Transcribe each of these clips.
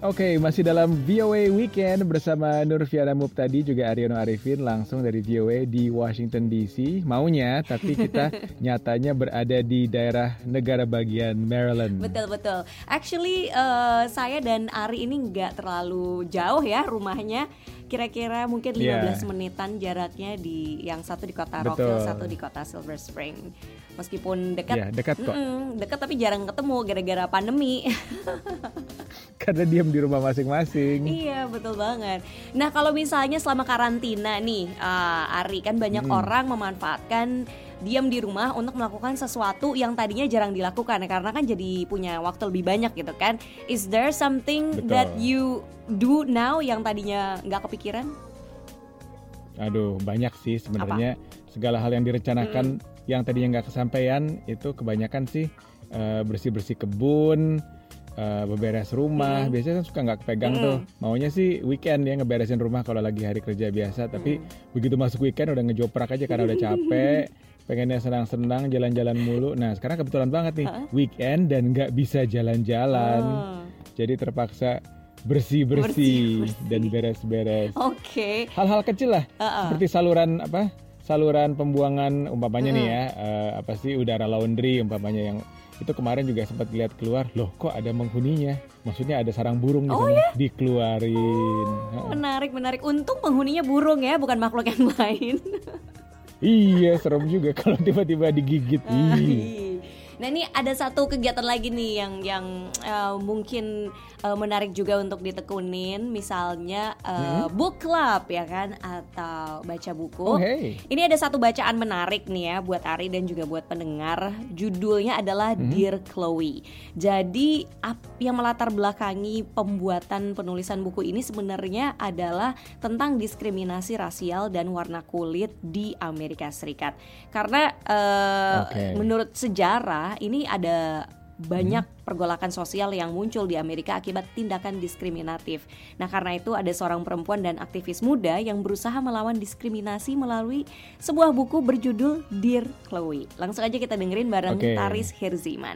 Oke, masih dalam VOA Weekend bersama Nurfiana Muptadi juga Aryono Arifin langsung dari VOA di Washington DC. Maunya, tapi kita nyatanya berada di daerah negara bagian Maryland. Betul. Actually, saya dan Ari ini nggak terlalu jauh ya rumahnya. Kira-kira mungkin 15 menitan jaraknya, di yang satu di kota Rockville, satu di kota Silver Spring. Meskipun dekat, dekat kok. Dekat tapi jarang ketemu gara-gara pandemi. Karena diam di rumah masing-masing. Iya, betul banget. Nah, kalau misalnya selama karantina nih, Ari, kan banyak orang memanfaatkan diam di rumah untuk melakukan sesuatu yang tadinya jarang dilakukan, karena kan jadi punya waktu lebih banyak gitu kan. Is there something that you do now yang tadinya nggak kepikiran? Aduh, banyak sih sebenarnya. Segala hal yang direncanakan yang tadinya nggak kesampaian itu kebanyakan sih bersih-bersih kebun, beberes rumah. Biasanya kan suka nggak kepegang tuh. Maunya sih weekend ya ngeberesin rumah kalau lagi hari kerja biasa. Tapi begitu masuk weekend udah ngejoprak aja karena udah capek. Pengennya senang-senang, jalan-jalan mulu. Nah sekarang kebetulan banget nih weekend dan nggak bisa jalan-jalan. Jadi terpaksa bersih-bersih dan beres-beres. Oke. Hal-hal kecil lah, seperti saluran pembuangan umpamanya nih ya, udara laundry umpamanya yang itu kemarin juga sempat lihat keluar, loh kok ada penghuninya, maksudnya ada sarang burung di sana, dikeluarin. Menarik. Untung penghuninya burung ya, bukan makhluk yang lain. Iya, serem juga kalau tiba-tiba digigit. Nah, ini ada satu kegiatan lagi nih yang mungkin menarik juga untuk ditekunin, misalnya book club ya kan, atau baca buku. Ini ada satu bacaan menarik nih ya buat Ari dan juga buat pendengar. Judulnya adalah Dear Chloe. Jadi yang melatar belakangi pembuatan penulisan buku ini sebenarnya adalah tentang diskriminasi rasial dan warna kulit di Amerika Serikat. Karena menurut sejarah ini ada banyak pergolakan sosial yang muncul di Amerika akibat tindakan diskriminatif. Nah, karena itu ada seorang perempuan dan aktivis muda yang berusaha melawan diskriminasi melalui sebuah buku berjudul Dear Chloe. Langsung aja kita dengerin bareng Taris Hirziman.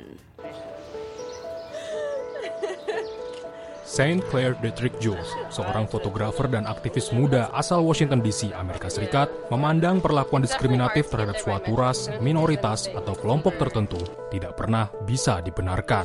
Saint Clair Dietrich Jules, seorang fotografer dan aktivis muda asal Washington DC, Amerika Serikat, memandang perlakuan diskriminatif terhadap suatu ras, minoritas, atau kelompok tertentu tidak pernah bisa dibenarkan.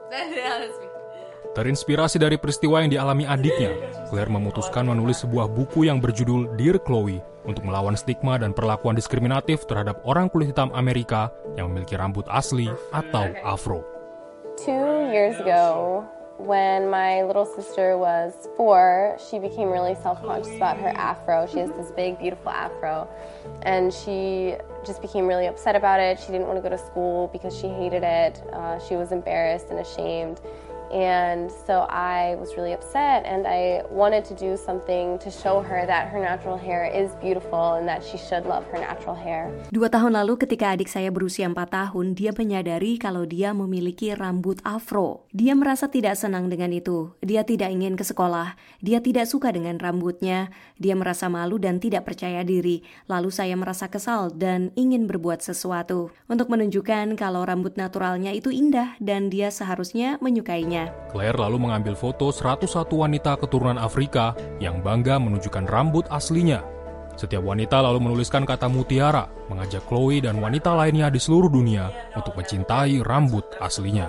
Terinspirasi dari peristiwa yang dialami adiknya, Claire memutuskan menulis sebuah buku yang berjudul Dear Chloe untuk melawan stigma dan perlakuan diskriminatif terhadap orang kulit hitam Amerika yang memiliki rambut asli atau afro. 2 years ago, when my little sister was 4, she became really self-conscious about her afro. She has this big, beautiful afro, and she just became really upset about it. She didn't want to go to school because she hated it. She was embarrassed and ashamed. And so I was really upset, and I wanted to do something to show her that her natural hair is beautiful and that she should love her natural hair. 2 tahun lalu ketika adik saya berusia 4 tahun, dia menyadari kalau dia memiliki rambut afro. Dia merasa tidak senang dengan itu. Dia tidak ingin ke sekolah. Dia tidak suka dengan rambutnya. Dia merasa malu dan tidak percaya diri. Lalu saya merasa kesal dan ingin berbuat sesuatu untuk menunjukkan kalau rambut naturalnya itu indah dan dia seharusnya menyukainya. Claire lalu mengambil foto 101 wanita keturunan Afrika yang bangga menunjukkan rambut aslinya. Setiap wanita lalu menuliskan kata mutiara, mengajak Chloe dan wanita lainnya di seluruh dunia untuk mencintai rambut aslinya.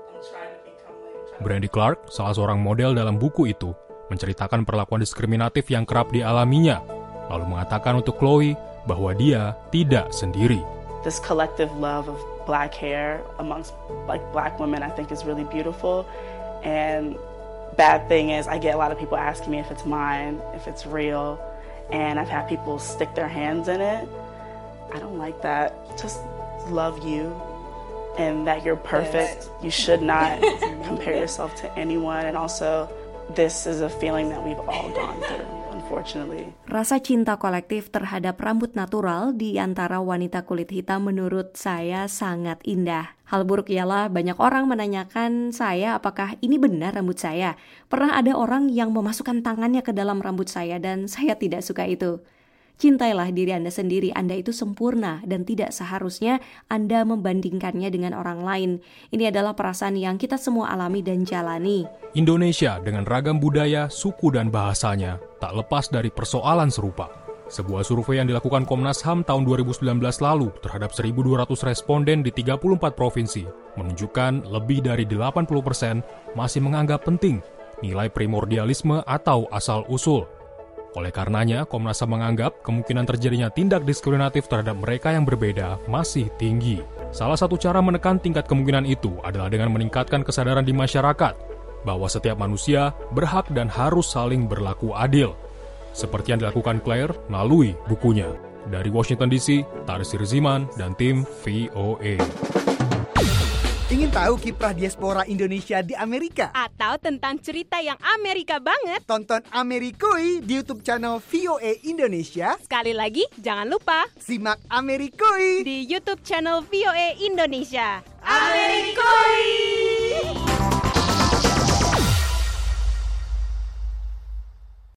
Brandy Clark, salah seorang model dalam buku itu, menceritakan perlakuan diskriminatif yang kerap dialaminya, lalu mengatakan untuk Chloe bahwa dia tidak sendiri. This collective love of black hair amongst black women, I think, is really beautiful. And bad thing is I get a lot of people asking me if it's mine, if it's real, and I've had people stick their hands in it. I don't like that. Just love you and that you're perfect. You should not compare yourself to anyone. And also, this is a feeling that we've all gone through, unfortunately. Rasa cinta kolektif terhadap rambut natural di antara wanita kulit hitam menurut saya sangat indah. Hal buruk ialah banyak orang menanyakan saya apakah ini benar rambut saya. Pernah ada orang yang memasukkan tangannya ke dalam rambut saya dan saya tidak suka itu. Cintailah diri Anda sendiri, Anda itu sempurna dan tidak seharusnya Anda membandingkannya dengan orang lain. Ini adalah perasaan yang kita semua alami dan jalani. Indonesia dengan ragam budaya, suku, dan bahasanya tak lepas dari persoalan serupa. Sebuah survei yang dilakukan Komnas HAM tahun 2019 lalu terhadap 1.200 responden di 34 provinsi menunjukkan lebih dari 80% masih menganggap penting nilai primordialisme atau asal-usul. Oleh karenanya, Komnas HAM menganggap kemungkinan terjadinya tindak diskriminatif terhadap mereka yang berbeda masih tinggi. Salah satu cara menekan tingkat kemungkinan itu adalah dengan meningkatkan kesadaran di masyarakat bahwa setiap manusia berhak dan harus saling berlaku adil, seperti yang dilakukan Claire melalui bukunya. Dari Washington DC, Tarsir Ziman dan tim VOA. Ingin tahu kiprah diaspora Indonesia di Amerika? Atau tentang cerita yang Amerika banget? Tonton Amerikui di YouTube channel VOA Indonesia. Sekali lagi, jangan lupa Simak Amerikui di YouTube channel VOA Indonesia. Amerikui!